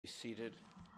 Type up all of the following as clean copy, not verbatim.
Be seated.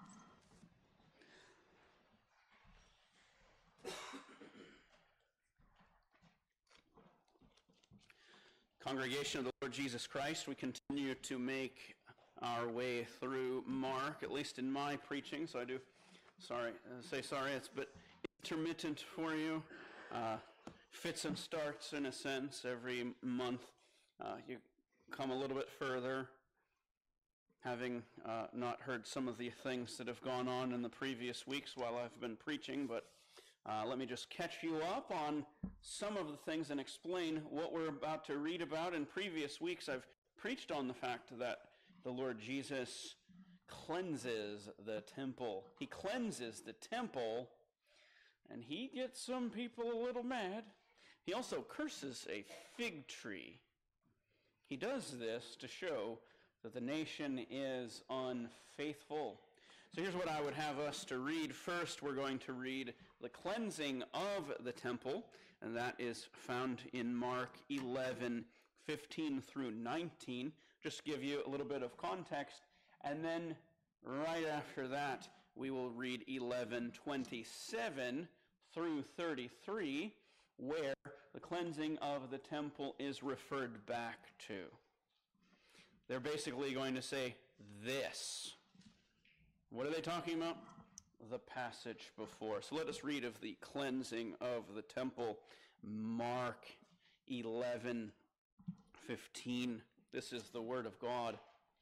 Congregation of the Lord Jesus Christ, we continue to make our way through Mark, at least in my preaching, so I do say sorry, it's a bit intermittent for you. Fits and starts in a sense every month. You come a little bit further, having not heard some of the things that have gone on in the previous weeks while I've been preaching, but let me just catch you up on some of the things and explain what we're about to read about. In previous weeks, I've preached on the fact that the Lord Jesus cleanses the temple. He cleanses the temple, and he gets some people a little mad. He also curses a fig tree. He does this to show that the nation is unfaithful. So here's what I would have us to read. First, we're going to read the cleansing of the temple, and that is found in Mark 11:15 through 19. Just to give you a little bit of context, and then right after that, we will read 11:27 through 33, where the cleansing of the temple is referred back to. They're basically going to say this. What are they talking about? The passage before. So let us read of the cleansing of the temple. Mark 11:15. This is the word of God.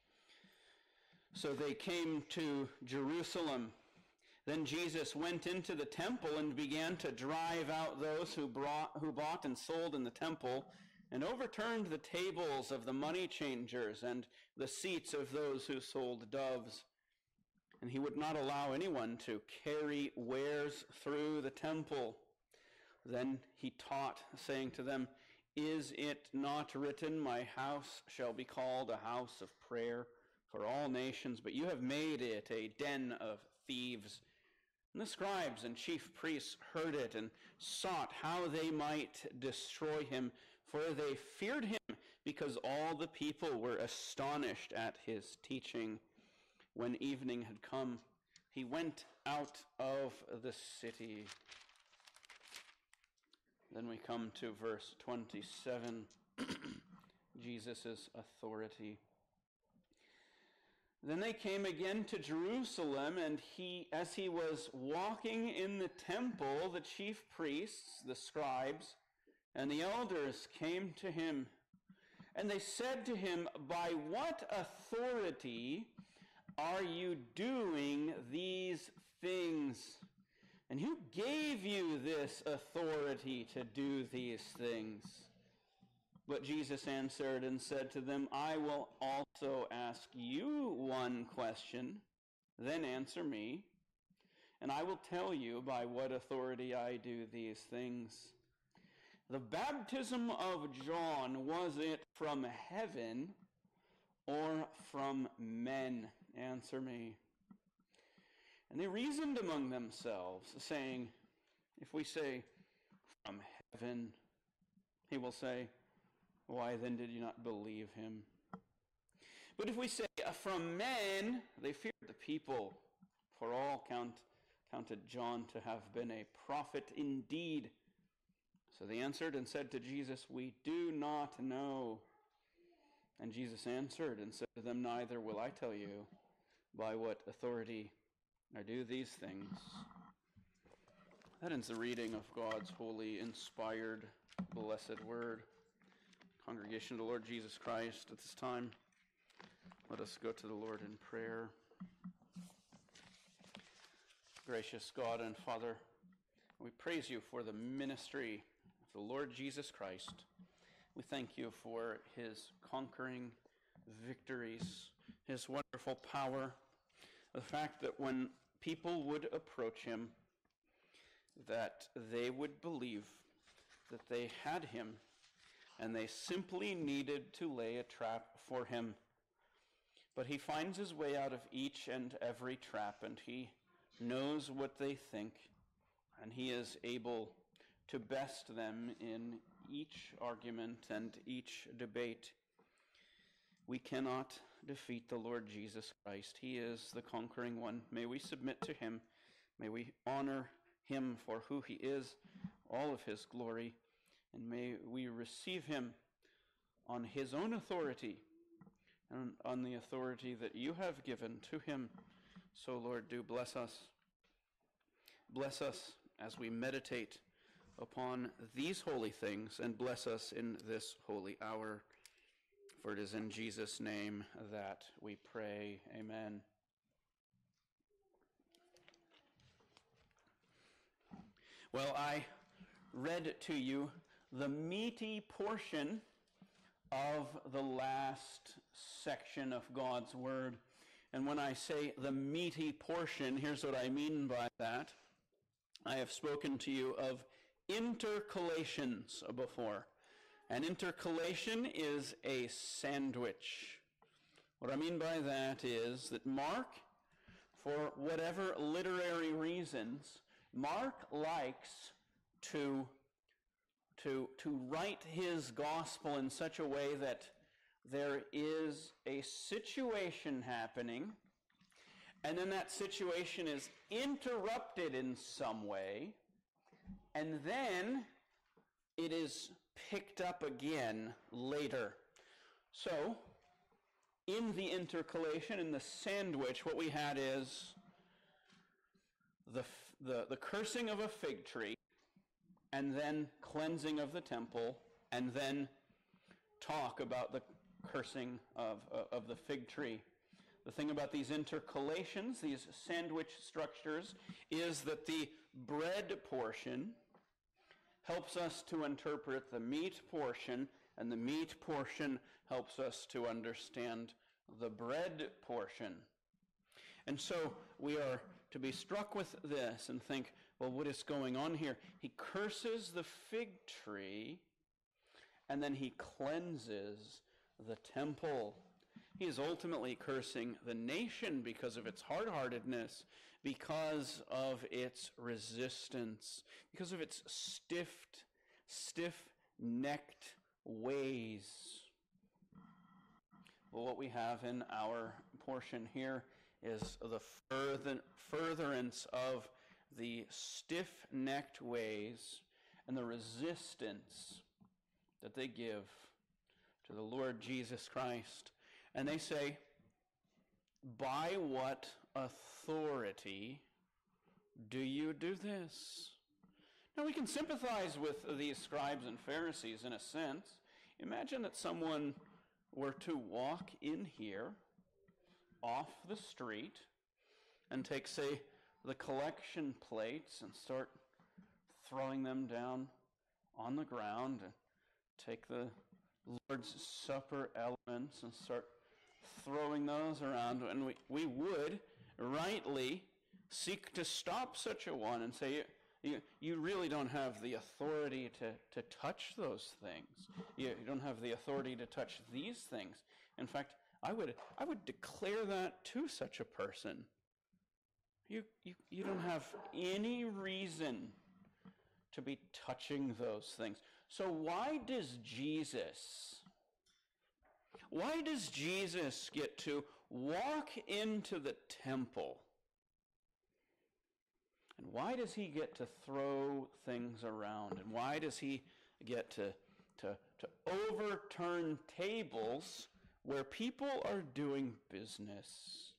So they came to Jerusalem. Then Jesus went into the temple and began to drive out those who bought and sold in the temple, and overturned the tables of the money changers and the seats of those who sold doves. And he would not allow anyone to carry wares through the temple. Then he taught, saying to them, "Is it not written, 'My house shall be called a house of prayer for all nations'? But you have made it a den of thieves." And the scribes and chief priests heard it and sought how they might destroy him, for they feared him, because all the people were astonished at his teaching. When evening had come, he went out of the city. Then we come to verse 27, Jesus' authority. Then they came again to Jerusalem, and as he was walking in the temple, the chief priests, the scribes, and the elders came to him. And they said to him, "By what authority are you doing these things? And who gave you this authority to do these things?" But Jesus answered and said to them, "I will also ask you one question, then answer me, and I will tell you by what authority I do these things. The baptism of John, was it from heaven or from men? Answer me." And they reasoned among themselves, saying, "If we say, 'From heaven,' he will say, 'Why then did you not believe him?' But if we say, 'From men,' they feared the people, for all counted John to have been a prophet indeed. So they answered and said to Jesus, 'We do not know.' And Jesus answered and said to them, 'Neither will I tell you by what authority I do these things.'" That ends the reading of God's holy, inspired, blessed word. Congregation of the Lord Jesus Christ, at this time, let us go to the Lord in prayer. Gracious God and Father, we praise you for the ministry of the Lord Jesus Christ. We thank you for his conquering victories, his wonderful power, the fact that when people would approach him, that they would believe that they had him, and they simply needed to lay a trap for him. But he finds his way out of each and every trap, and he knows what they think, and he is able to best them in each argument and each debate. We cannot defeat the Lord Jesus Christ. He is the conquering one. May we submit to him. May we honor him for who he is, all of his glory, and may we receive him on his own authority and on the authority that you have given to him. So, Lord, do bless us. Bless us as we meditate upon these holy things, and bless us in this holy hour. For it is in Jesus' name that we pray. Amen. Well, I read to you the meaty portion of the last section of God's Word. And when I say the meaty portion, here's what I mean by that. I have spoken to you of intercalations before. An intercalation is a sandwich. What I mean by that is that Mark, for whatever literary reasons, Mark likes to write his gospel in such a way that there is a situation happening, and then that situation is interrupted in some way, and then it is picked up again later. So, in the intercalation, in the sandwich, what we had is the cursing of a fig tree, and then cleansing of the temple, and then talk about the cursing of the fig tree. The thing about these intercalations, these sandwich structures, is that the bread portion helps us to interpret the meat portion, and the meat portion helps us to understand the bread portion. And so we are to be struck with this and think, well, what is going on here? He curses the fig tree, and then he cleanses the temple. He is ultimately cursing the nation because of its hard-heartedness, because of its resistance, because of its stiff-necked ways. Well, what we have in our portion here is the furtherance of the stiff-necked ways and the resistance that they give to the Lord Jesus Christ. And they say, by what authority do you do this? Now we can sympathize with these scribes and Pharisees in a sense. Imagine that someone were to walk in here off the street and take, say, the collection plates and start throwing them down on the ground, and take the Lord's Supper elements and start throwing those around, and we would rightly seek to stop such a one and say, you really don't have the authority to touch those things. You don't have the authority to touch these things. In fact, I would declare that to such a person. You don't have any reason to be touching those things. So why does Jesus get to walk into the temple? And why does he get to throw things around? And why does he get to overturn tables where people are doing business?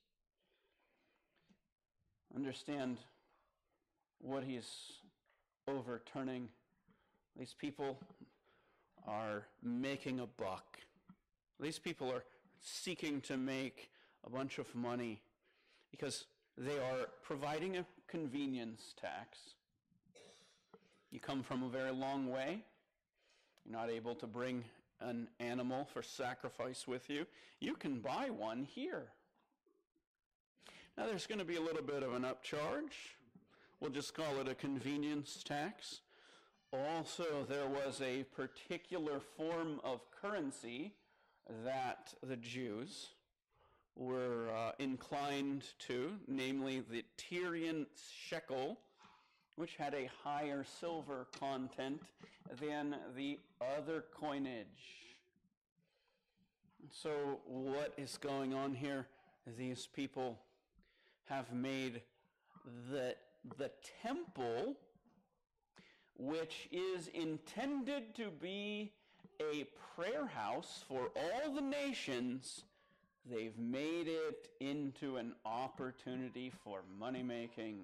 Understand what he's overturning. These people are making a buck. These people are seeking to make a bunch of money because they are providing a convenience tax. You come from a very long way. You're not able to bring an animal for sacrifice with you. You can buy one here. Now there's going to be a little bit of an upcharge. We'll just call it a convenience tax. Also, there was a particular form of currency that the Jews were inclined to, namely the Tyrian shekel, which had a higher silver content than the other coinage. So what is going on here? These people have made the temple, which is intended to be a prayer house for all the nations, they've made it into an opportunity for money making.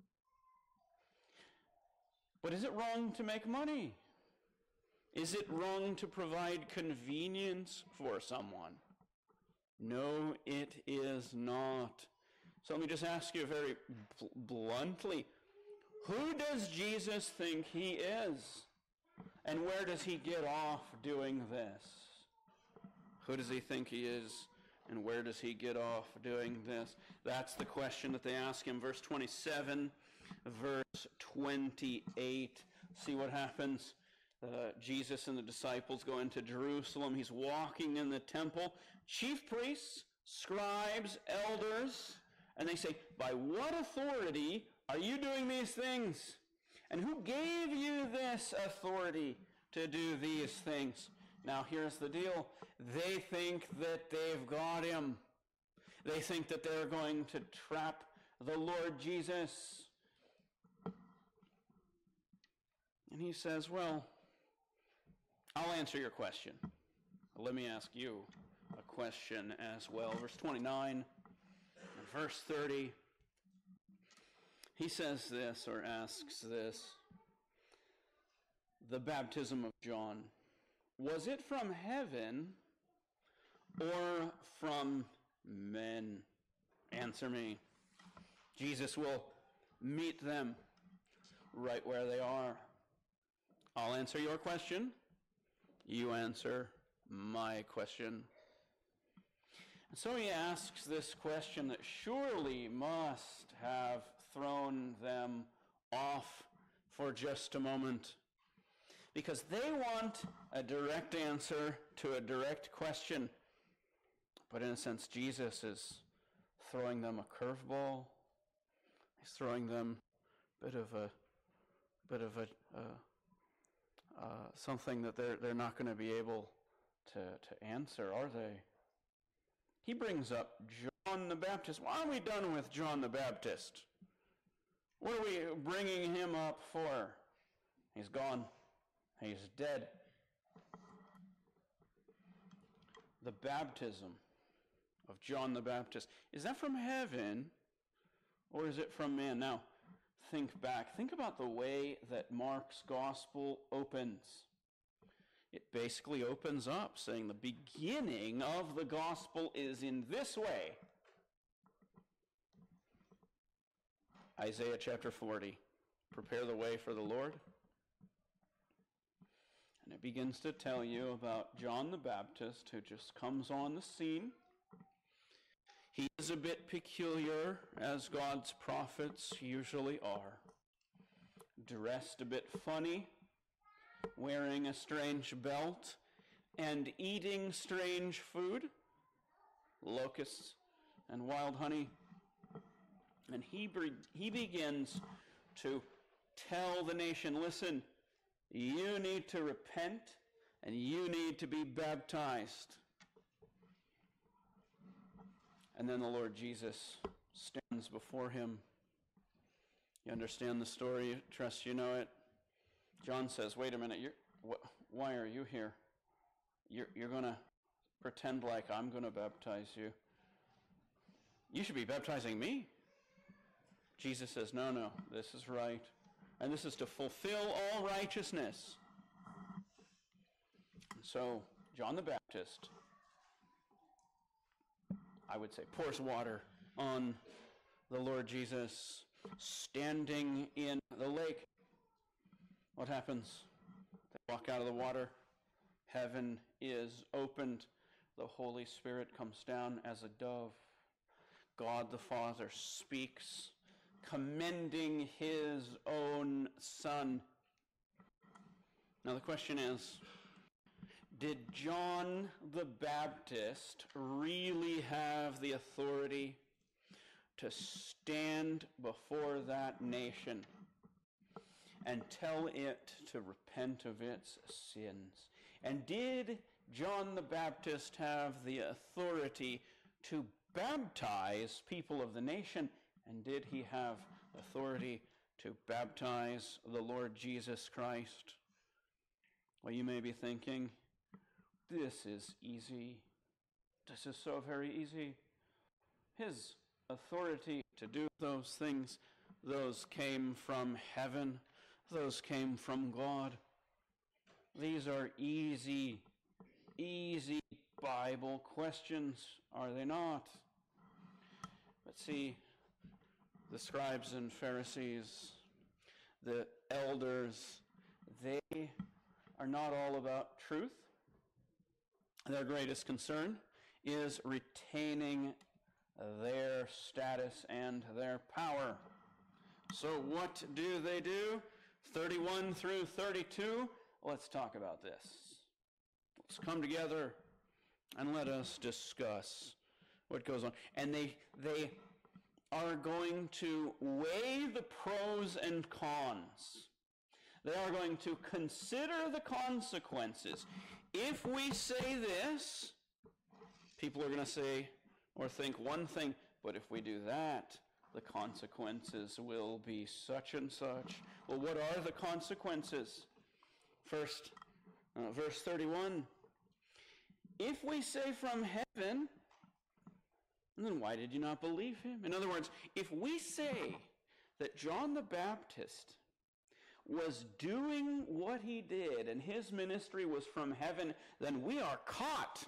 But is it wrong to make money? Is it wrong to provide convenience for someone? No, it is not. So let me just ask you very bluntly, who does Jesus think he is? And where does he get off doing this? Who does he think he is? And where does he get off doing this? That's the question that they ask him. Verse 27, verse 28. See what happens. Jesus and the disciples go into Jerusalem. He's walking in the temple. Chief priests, scribes, elders, and they say, by what authority are you doing these things? And who gave you this authority to do these things? Now here's the deal. They think that they've got him. They think that they're going to trap the Lord Jesus. And he says, well, I'll answer your question. Let me ask you a question as well. Verse 29 and verse 30. He says this, or asks this. The baptism of John, was it from heaven or from men? Answer me. Jesus will meet them right where they are. I'll answer your question. You answer my question. And so he asks this question that surely must have thrown them off for just a moment, because they want a direct answer to a direct question. But in a sense, Jesus is throwing them a curveball. He's throwing them a bit of a something that they're not going to be able to answer, are they? He brings up John the Baptist. Why are we done with John the Baptist? What are we bringing him up for? He's gone. He's dead. The baptism of John the Baptist, is that from heaven or is it from man? Now, think back. Think about the way that Mark's gospel opens. It basically opens up saying the beginning of the gospel is in this way. Isaiah chapter 40. Prepare the way for the Lord. And it begins to tell you about John the Baptist, who just comes on the scene. He is a bit peculiar, as God's prophets usually are. Dressed a bit funny, wearing a strange belt, and eating strange food, locusts and wild honey. And he begins to tell the nation, listen, you need to repent and you need to be baptized. And then the Lord Jesus stands before him. You understand the story? Trust you know it. John says, wait a minute, why are you here? You're going to pretend like I'm going to baptize you. You should be baptizing me. Jesus says, no, this is right. And this is to fulfill all righteousness. And so, John the Baptist, I would say, pours water on the Lord Jesus, standing in the lake. What happens? They walk out of the water. Heaven is opened. The Holy Spirit comes down as a dove. God the Father speaks, commending his own Son. Now the question is, did John the Baptist really have the authority to stand before that nation and tell it to repent of its sins? And did John the Baptist have the authority to baptize people of the nation? And did he have authority to baptize the Lord Jesus Christ? Well, you may be thinking, this is easy. This is so very easy. His authority to do those things, those came from heaven. Those came from God. These are easy Bible questions, are they not? But see, the scribes and Pharisees, the elders, they are not all about truth. Their greatest concern is retaining their status and their power. So what do they do? 31 through 32, let's talk about this. Let's come together and let us discuss what goes on. And they are going to weigh the pros and cons. They are going to consider the consequences. If we say this, people are going to say or think one thing, but if we do that, the consequences will be such and such. Well, what are the consequences? First, verse 31. If we say from heaven, then why did you not believe him? In other words, if we say that John the Baptist was doing what he did and his ministry was from heaven, then we are caught.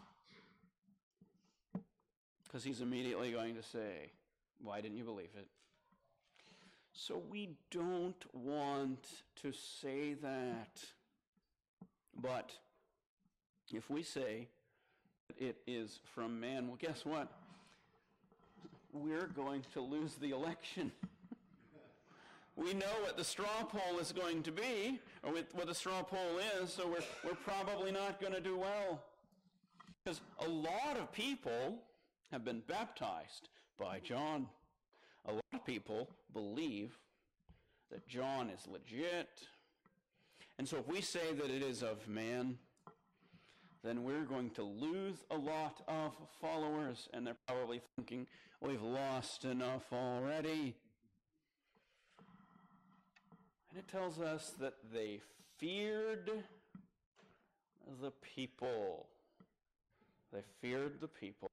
Because he's immediately going to say, why didn't you believe it? So we don't want to say that. But if we say that it is from man, well, guess what? We're going to lose the election. We know what the straw poll is going to be, or what the straw poll is, so we're probably not going to do well. Because a lot of people have been baptized by John. A lot of people believe that John is legit. And so if we say that it is of man, then we're going to lose a lot of followers. And they're probably thinking, we've lost enough already. And it tells us that they feared the people. They feared the people.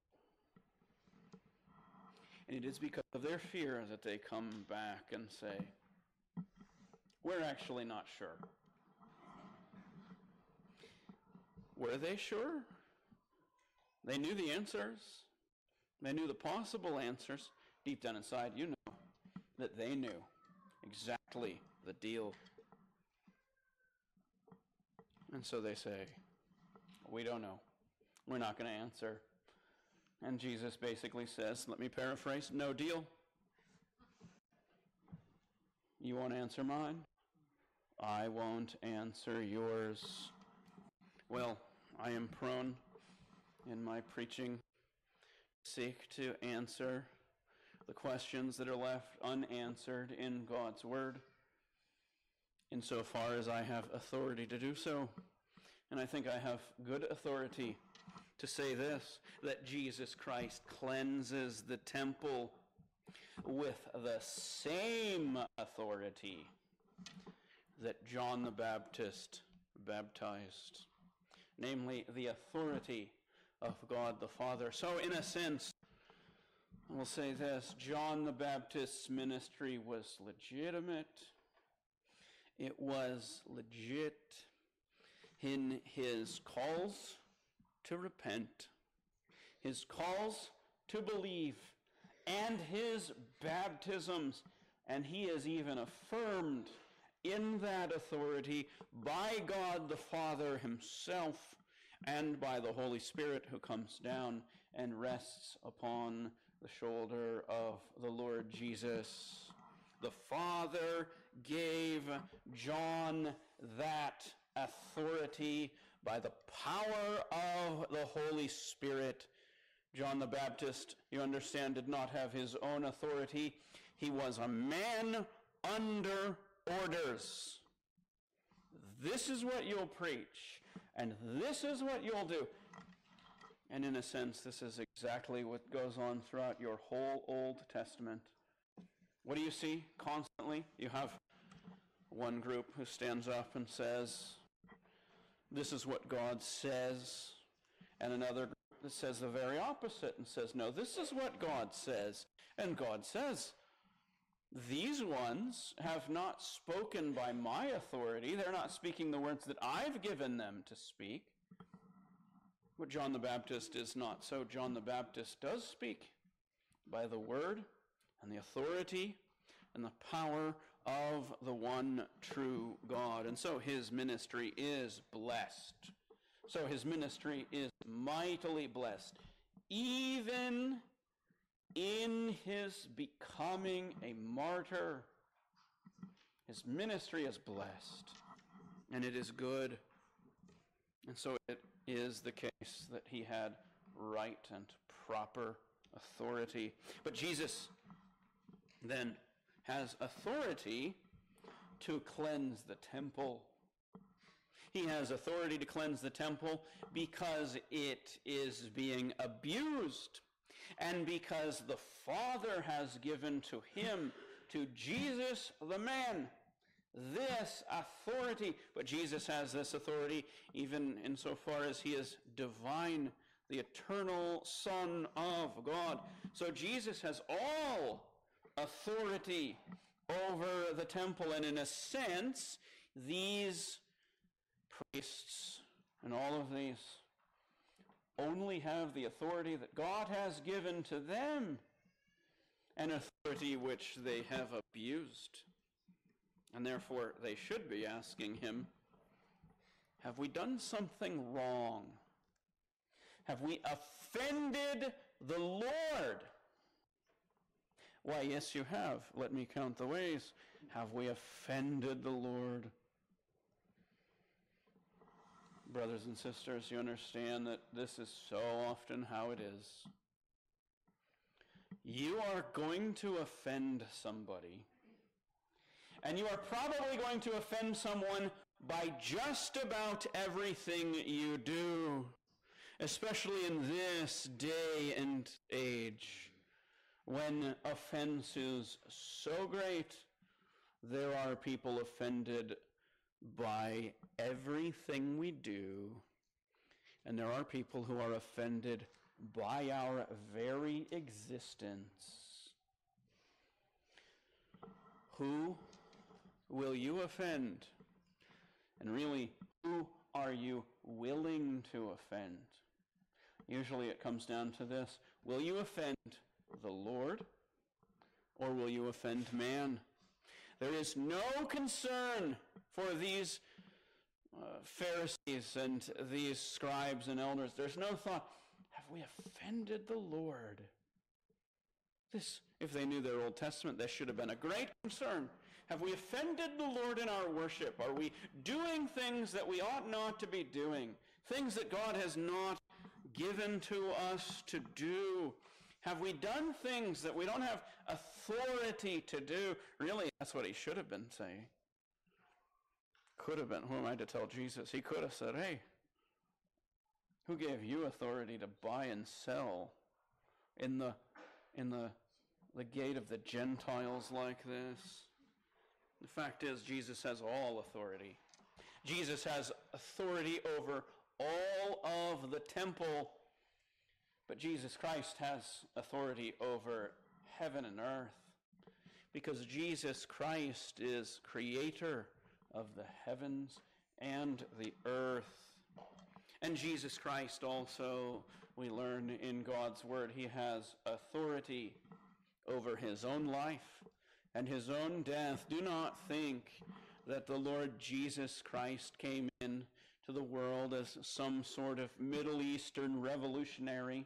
And it is because of their fear that they come back and say, we're actually not sure. Were they sure? They knew the answers. They knew the possible answers. Deep down inside, you know that they knew exactly the deal. And so they say, we don't know. We're not going to answer. And Jesus basically says, let me paraphrase, no deal. You won't answer mine? I won't answer yours. Well, I am prone in my preaching to seek to answer the questions that are left unanswered in God's Word, insofar as I have authority to do so. And I think I have good authority to say this, that Jesus Christ cleanses the temple with the same authority that John the Baptist baptized, namely the authority of God the Father. So in a sense, we'll say this, John the Baptist's ministry was legitimate. It was legit in his calls to repent, his calls to believe, and his baptisms. And he is even affirmed in that authority by God the Father himself and by the Holy Spirit who comes down and rests upon the shoulder of the Lord Jesus. The Father gave John that authority by the power of the Holy Spirit. John the Baptist, you understand, did not have his own authority. He was a man under orders. This is what you'll preach, and this is what you'll do. And in a sense, this is exactly what goes on throughout your whole Old Testament. What do you see constantly? You have one group who stands up and says, this is what God says, and another group that says the very opposite and says, no, this is what God says. And God says, these ones have not spoken by my authority. They're not speaking the words that I've given them to speak. But John the Baptist is not so. John the Baptist does speak by the word and the authority and the power of the one true God. And so his ministry is blessed. So his ministry is mightily blessed, even in his becoming a martyr. His ministry is blessed, and it is good. And so it is the case that he had right and proper authority. But Jesus then has authority to cleanse the temple. He has authority to cleanse the temple because it is being abused, and because the Father has given to him, to Jesus the man, this authority. But Jesus has this authority even insofar as he is divine, the eternal Son of God. So Jesus has all authority over the temple, and in a sense, these priests and all of these only have the authority that God has given to them, an authority which they have abused. And therefore, they should be asking him, have we done something wrong? Have we offended the Lord? Why, yes, you have. Let me count the ways. Have we offended the Lord? Brothers and sisters, you understand that this is so often how it is. You are going to offend somebody, and you are probably going to offend someone by just about everything you do, especially in this day and age, when offense is so great. There are people offended by everything we do, and there are people who are offended by our very existence. Who will you offend? And really, who are you willing to offend? Usually it comes down to this. Will you offend the Lord, or will you offend man? There is no concern for these Pharisees and these scribes and elders. There's no thought, have we offended the Lord? This, if they knew their Old Testament, this should have been a great concern. Have we offended the Lord in our worship? Are we doing things that we ought not to be doing? Things that God has not given to us to do? Have we done things that we don't have authority to do? Really, that's what he should have been saying. Could have been. Who am I to tell Jesus? He could have said, hey, who gave you authority to buy and sell in the gate of the Gentiles like this? The fact is, Jesus has all authority. Jesus has authority over all of the temple. But Jesus Christ has authority over heaven and earth, because Jesus Christ is creator of the heavens and the earth. And Jesus Christ also, we learn in God's word, he has authority over his own life and his own death. Do not think that the Lord Jesus Christ came in to the world as some sort of Middle Eastern revolutionary,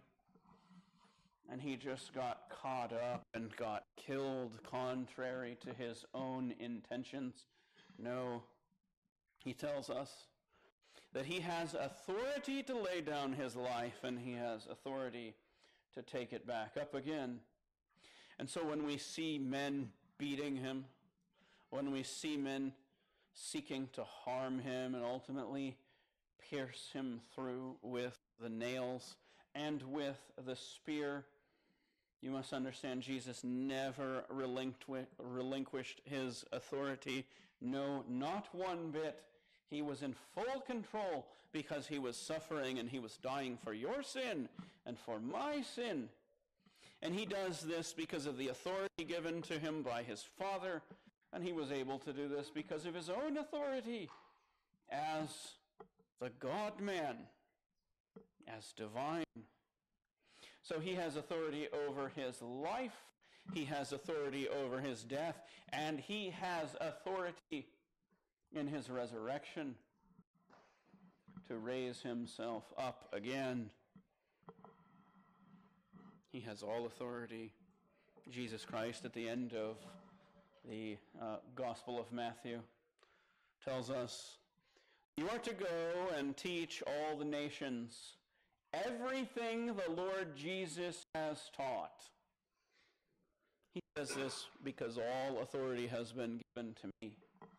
and he just got caught up and got killed contrary to his own intentions. No, he tells us that he has authority to lay down his life, and he has authority to take it back up again. And so when we see men beating him, when we see men seeking to harm him and ultimately pierce him through with the nails and with the spear. You must understand Jesus never relinquished his authority. No, not one bit. He was in full control because he was suffering and he was dying for your sin and for my sin. And he does this because of the authority given to him by his Father, and he was able to do this because of his own authority as the God-man, as divine. So he has authority over his life, he has authority over his death, and he has authority in his resurrection to raise himself up again. He has all authority. Jesus Christ, at the end of the Gospel of Matthew, tells us, "You are to go and teach all the nations everything the Lord Jesus has taught." He says this because all authority has been given to me.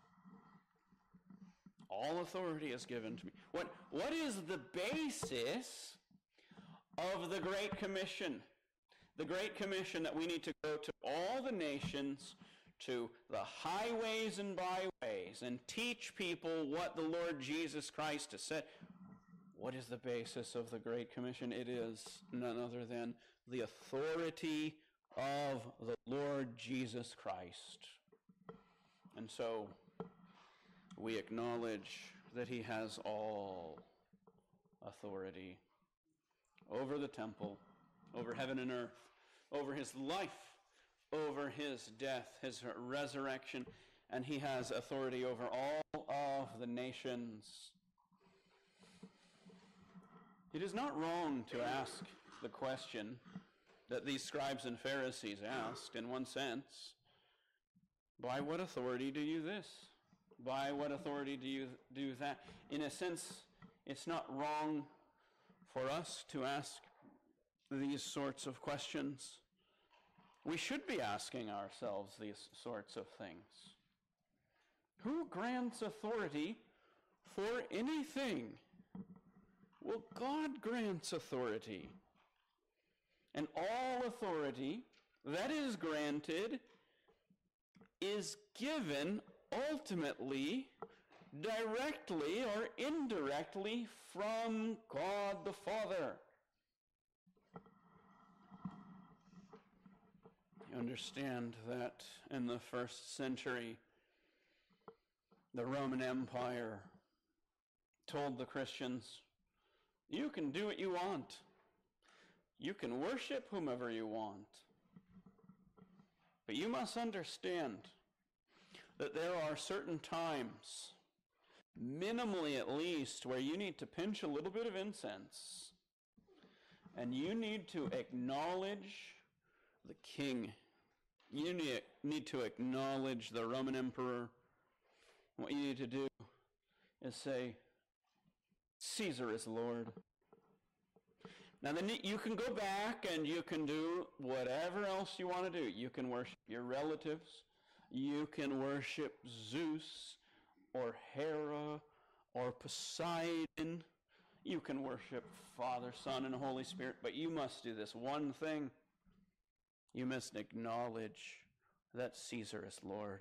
All authority is given to me. What is the basis of the Great Commission? The Great Commission that we need to go to all the nations, to the highways and byways, and teach people what the Lord Jesus Christ has said. What is the basis of the Great Commission? It is none other than the authority of the Lord Jesus Christ. And so we acknowledge that he has all authority over the temple, over heaven and earth, over his life, over his death, his resurrection, and he has authority over all of the nations. It is not wrong to ask the question that these scribes and Pharisees asked, in one sense. By what authority do you this? By what authority do you do that? In a sense, it's not wrong for us to ask these sorts of questions. We should be asking ourselves these sorts of things. Who grants authority for anything? Well, God grants authority. And all authority that is granted is given ultimately, directly or indirectly from God the Father. You understand that in the first century, the Roman Empire told the Christians, you can do what you want. You can worship whomever you want. But you must understand that there are certain times, minimally at least, where you need to pinch a little bit of incense. And you need to acknowledge the king. You need to acknowledge the Roman emperor. What you need to do is say, Caesar is Lord. Now then you can go back and you can do whatever else you want to do. You can worship your relatives. You can worship Zeus or Hera or Poseidon. You can worship Father, Son, and Holy Spirit. But you must do this one thing. You must acknowledge that Caesar is Lord.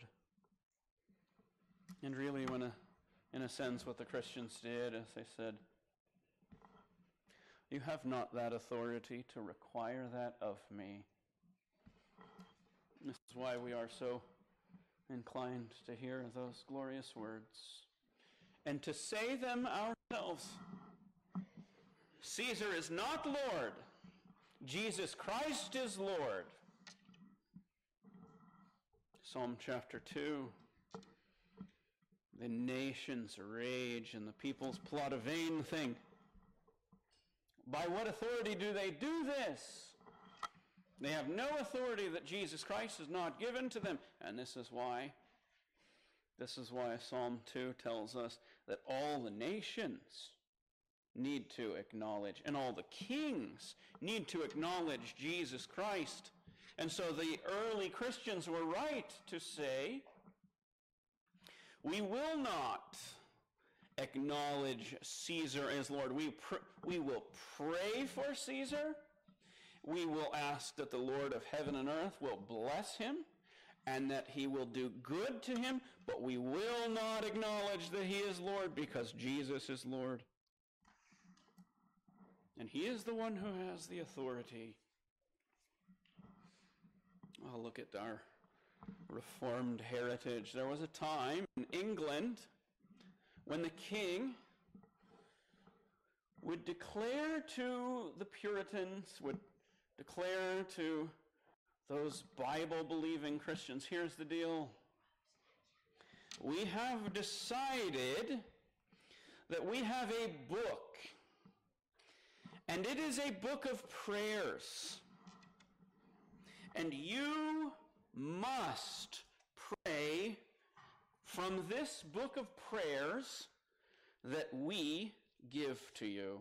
And really, in a sense, what the Christians did is they said, you have not that authority to require that of me. This is why we are so inclined to hear those glorious words and to say them ourselves. Caesar is not Lord. Jesus Christ is Lord. Psalm chapter 2. The nations rage and the peoples plot a vain thing. By what authority do they do this? They have no authority that Jesus Christ has not given to them. And this is why Psalm 2 tells us that all the nations need to acknowledge, and all the kings need to acknowledge Jesus Christ. And so the early Christians were right to say, we will not acknowledge Caesar as Lord. We will pray for Caesar. We will ask that the Lord of heaven and earth will bless him and that he will do good to him, but we will not acknowledge that he is Lord because Jesus is Lord. And he is the one who has the authority. Well, look at our Reformed heritage. There was a time in England when the king would declare to the Puritans, would declare to those Bible-believing Christians, here's the deal. We have decided that we have a book, and it is a book of prayers. And you must pray from this book of prayers that we give to you.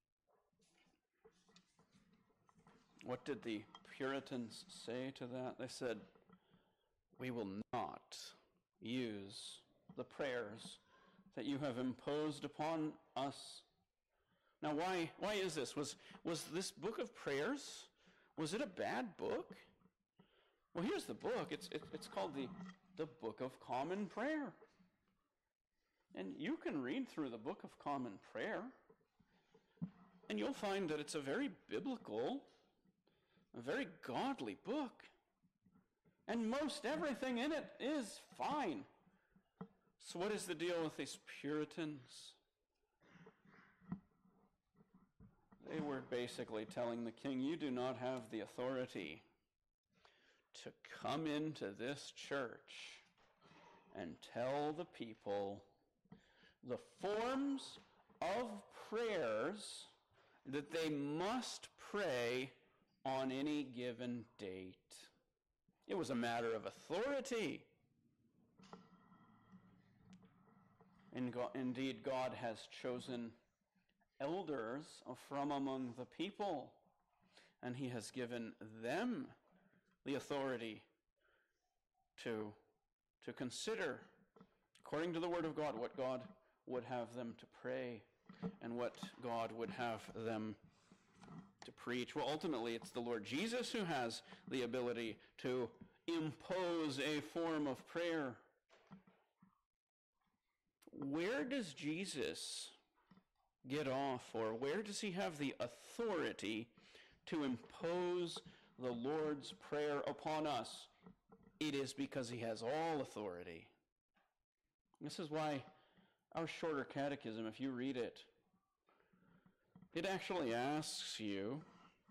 What did the Puritans say to that? They said, we will not use the prayers that you have imposed upon us. Now, why is this? Was this book of prayers, was it a bad book? Well, here's the book. It's called the Book of Common Prayer. And you can read through the Book of Common Prayer, and you'll find that it's a very biblical, a very godly book. And most everything in it is fine. So what is the deal with these Puritans? They were basically telling the king, you do not have the authority to come into this church and tell the people the forms of prayers that they must pray on any given date. It was a matter of authority. Indeed, God has chosen elders from among the people, and he has given them the authority to consider, according to the Word of God, what God would have them to pray and what God would have them to preach. Well, ultimately, it's the Lord Jesus who has the ability to impose a form of prayer. Where does Jesus get off, or where does he have the authority to impose the Lord's Prayer upon us? It is because he has all authority. This is why our shorter catechism, if you read it, it actually asks you,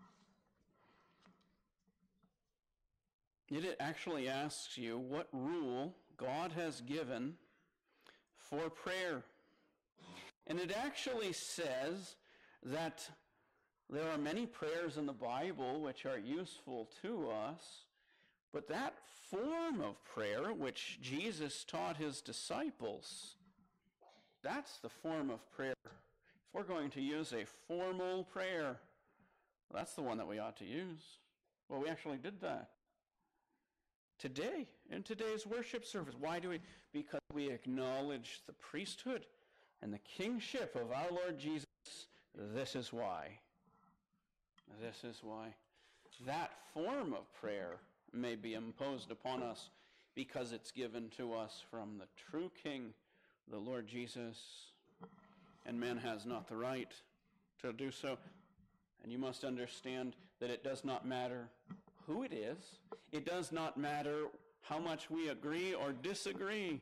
what rule God has given for prayer. And it actually says that there are many prayers in the Bible which are useful to us, but that form of prayer which Jesus taught his disciples, that's the form of prayer. If we're going to use a formal prayer, that's the one that we ought to use. Well, we actually did that today, in today's worship service. Why do we? Because we acknowledge the priesthood and the kingship of our Lord Jesus. This is why. This is why. That form of prayer may be imposed upon us because it's given to us from the true King, the Lord Jesus, and man has not the right to do so. And you must understand that it does not matter who it is. It does not matter how much we agree or disagree.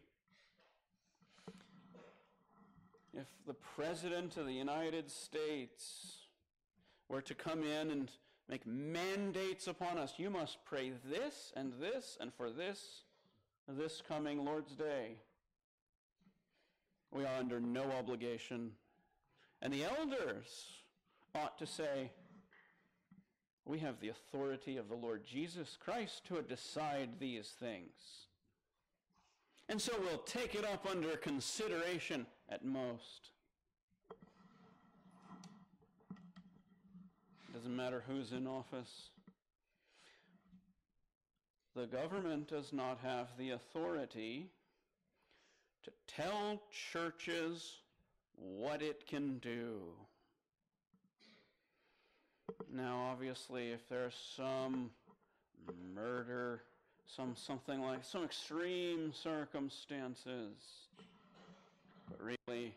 If the President of the United States were to come in and make mandates upon us, you must pray this and for this coming Lord's Day, we are under no obligation. And the elders ought to say, we have the authority of the Lord Jesus Christ to decide these things. And so we'll take it up under consideration at most. It doesn't matter who's in office. The government does not have the authority to tell churches what it can do. Now, obviously, if there's some murder, something like some extreme circumstances, but really,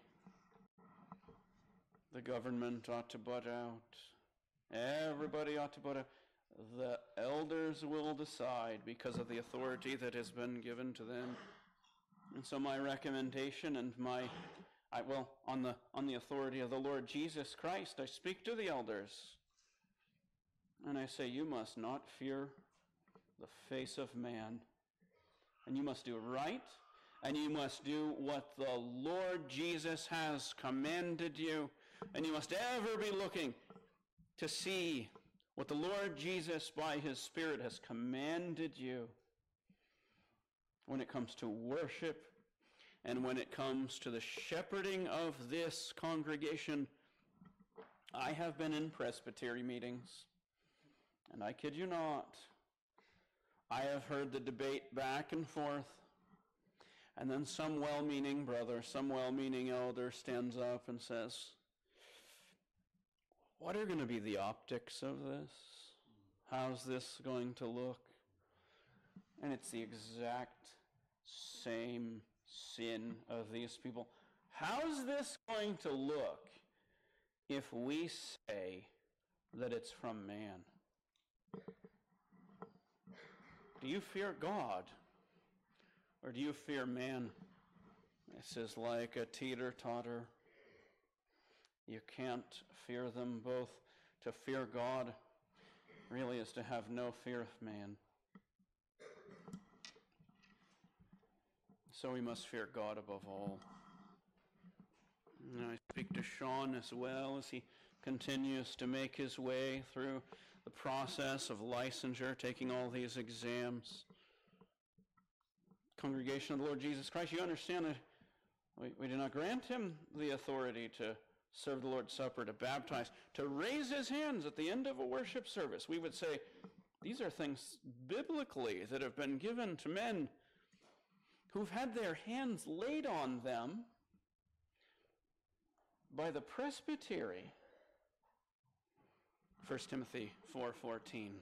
the government ought to butt out. Everybody ought to butt out. The elders will decide because of the authority that has been given to them. And so my recommendation and on the authority of the Lord Jesus Christ, I speak to the elders. And I say, you must not fear the face of man. And you must do right. And you must do what the Lord Jesus has commanded you. And you must ever be looking to see what the Lord Jesus by his Spirit has commanded you when it comes to worship and when it comes to the shepherding of this congregation. I have been in presbytery meetings, and I kid you not, I have heard the debate back and forth, and then some well-meaning brother, some well-meaning elder stands up and says, what are going to be the optics of this? How's this going to look? And it's the exact same sin of these people. How's this going to look if we say that it's from man? Do you fear God, or do you fear man? This is like a teeter-totter. You can't fear them both. To fear God really is to have no fear of man. So we must fear God above all. And I speak to Sean as well as he continues to make his way through the process of licensure, taking all these exams. Congregation of the Lord Jesus Christ, you understand that we do not grant him the authority to serve the Lord's Supper, to baptize, to raise his hands at the end of a worship service. We would say, these are things biblically that have been given to men who've had their hands laid on them by the presbytery. 1 Timothy 4:14.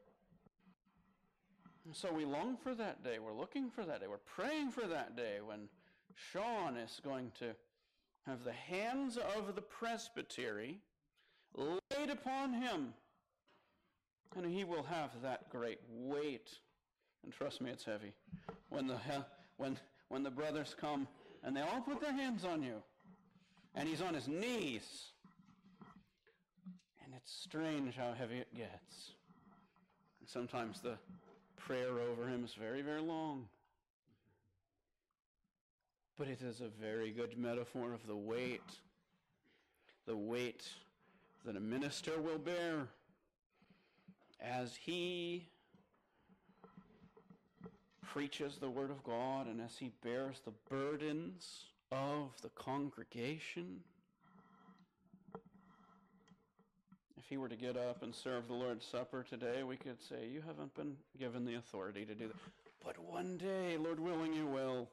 So we long for that day. We're looking for that day. We're praying for that day when Sean is going to have the hands of the presbytery laid upon him. And he will have that great weight. And trust me, it's heavy. When the brothers come and they all put their hands on you, and he's on his knees, and it's strange how heavy it gets. And sometimes the prayer over him is very, very long. But it is a very good metaphor of the weight that a minister will bear as he preaches the Word of God and as he bears the burdens of the congregation. If he were to get up and serve the Lord's Supper today, we could say, you haven't been given the authority to do that. But one day, Lord willing, you will.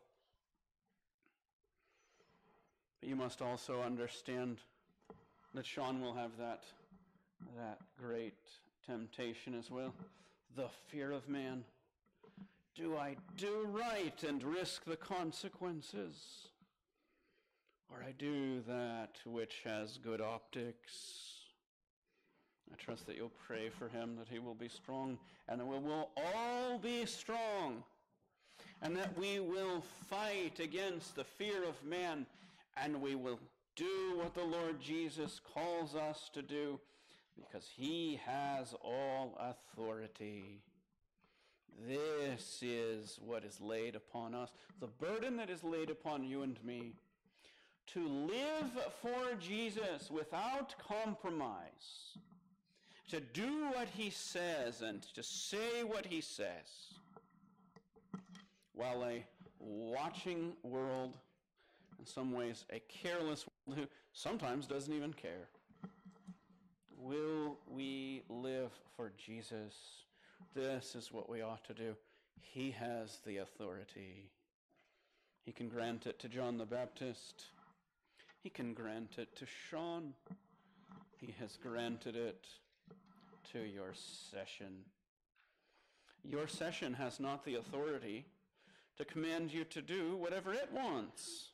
But you must also understand that Sean will have that great temptation as well. The fear of man. Do I do right and risk the consequences? Or I do that which has good optics? I trust that you'll pray for him, that he will be strong, and that we will all be strong, and that we will fight against the fear of man, and we will do what the Lord Jesus calls us to do, because he has all authority. This is what is laid upon us, the burden that is laid upon you and me, to live for Jesus without compromise, to do what he says and to say what he says, while a watching world, in some ways a careless world who sometimes doesn't even care. Will we live for Jesus? This is what we ought to do. He has the authority. He can grant it to John the Baptist. He can grant it to Sean. He has granted it to your session. Your session has not the authority to command you to do whatever it wants.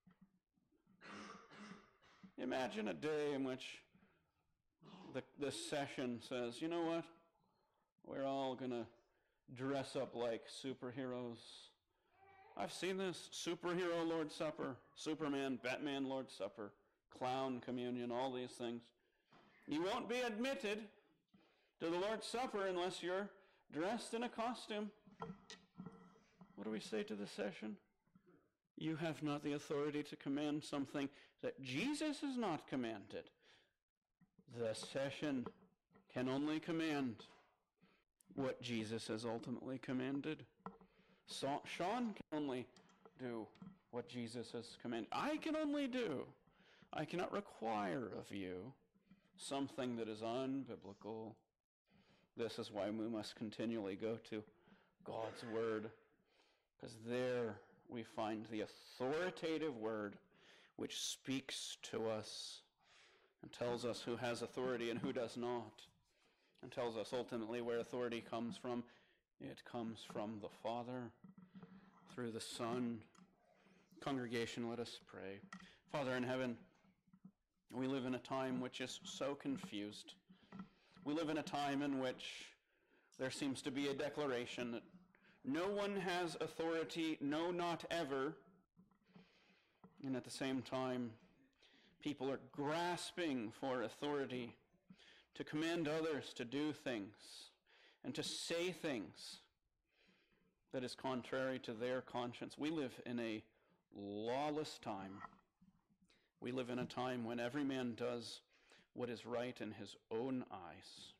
Imagine a day in which the session says, you know what? We're all going to dress up like superheroes. I've seen this. Superhero Lord's Supper, Superman, Batman Lord's Supper, clown communion, all these things. You won't be admitted to the Lord's Supper unless you're dressed in a costume. What do we say to the session? You have not the authority to command something that Jesus has not commanded. The session can only command what Jesus has ultimately commanded. Sean can only do what Jesus has commanded. I can only do. I cannot require of you something that is unbiblical. This is why we must continually go to God's Word, because there we find the authoritative Word which speaks to us and tells us who has authority and who does not, and tells us ultimately where authority comes from. It comes from the Father through the Son. Congregation, let us pray. Father in heaven, we live in a time which is so confused. We live in a time in which there seems to be a declaration that no one has authority, no, not ever. And at the same time, people are grasping for authority to command others to do things and to say things that is contrary to their conscience. We live in a lawless time. We live in a time when every man does what is right in his own eyes.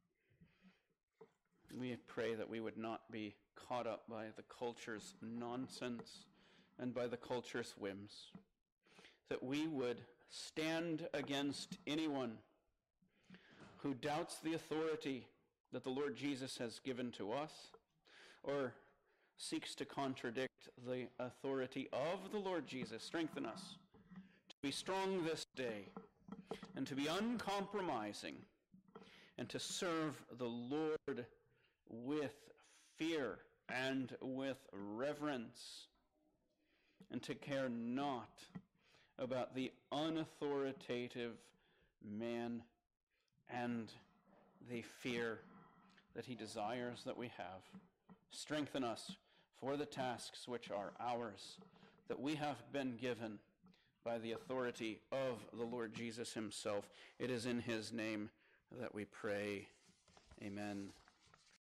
We pray that we would not be caught up by the culture's nonsense and by the culture's whims, that we would stand against anyone who doubts the authority that the Lord Jesus has given to us, or seeks to contradict the authority of the Lord Jesus. Strengthen us to be strong this day, and to be uncompromising, and to serve the Lord with fear and with reverence, and to care not about the unauthoritative man and the fear that he desires that we have. Strengthen us for the tasks which are ours, that we have been given by the authority of the Lord Jesus himself. It is in his name that we pray. Amen.